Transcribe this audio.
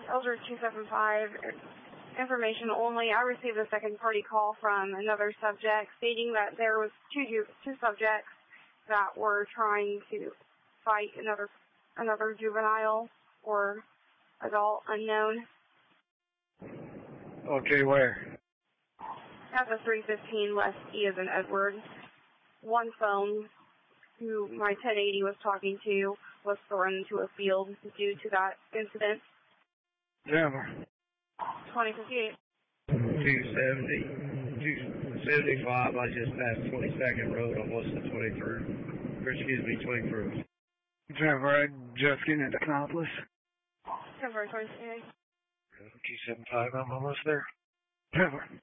Elder 275, information only. I received a second party call from another subject stating that there was two subjects that were trying to fight another juvenile or adult unknown. Okay, where? At the 315 West E as in Edward. One phone who my 1080 was talking to was thrown into a field due to that incident. Jammer. 2058. 275, I just passed 22nd Road on West 23rd. Or excuse me, 21st. Jammer, I just getting into Canopolis. February 28th. 275, I'm almost there. Jammer.